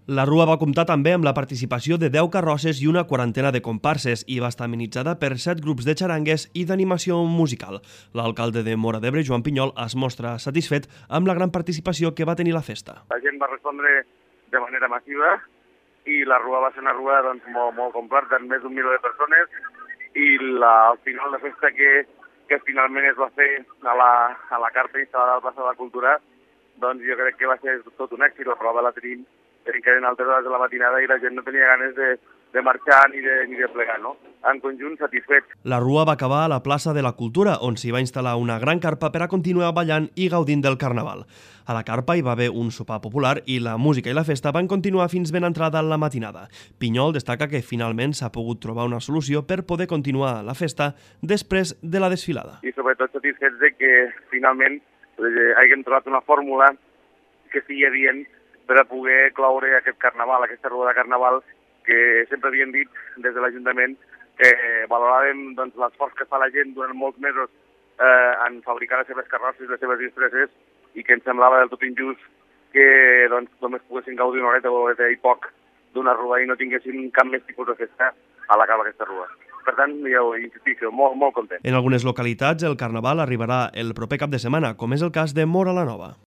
La rua va comptar també amb la participació de 10 carrosses i una quarantena de comparses i va estar amenitzada per 7 grups de xarangues i d'animació musical. L'alcalde de Móra d'Ebre, Joan Pinyol, es mostra satisfet amb la gran participació que va tenir la festa. La gent va respondre de manera massiva i la rua va ser una rua molt completa, amb més d'un milió de persones, i al final la festa que finalment es va fer a la carpa instal·lada al plaça de la Cultura, doncs jo crec que va ser tot un èxit. La prova la tenim encara en altes hores de la matinada i la gent no tenia ganes de marxar ni de plegar, no? En conjunt, satisfet. La rua va acabar a la plaça de la Cultura, on s'hi va instal·lar una gran carpa per a continuar ballant i gaudint del carnaval. A la carpa hi va haver un sopar popular i la música i la festa van continuar fins ben entrada en la matinada. Pinyol destaca que finalment s'ha pogut trobar una solució per poder continuar la festa després de la desfilada. I sobretot satisfets de que finalment hàgim trobat una fórmula que sigui adient per a poder cloure aquest carnaval, aquesta rua de carnaval, que sempre havíem dit des de l'Ajuntament que valoràvem l'esforç que fa la gent durant molts mesos en fabricar les seves carrosses, les seves disfresses, i que ens semblava del tot injust que només poguessin gaudir una horeta o horeta i poc d'una rua i no tinguessin cap més tipus de festa a la cava d'aquesta rua. Per tant, ja ho insistixo, molt content. En algunes localitats el carnaval arribarà el proper cap de setmana, com és el cas de Móra la Nova.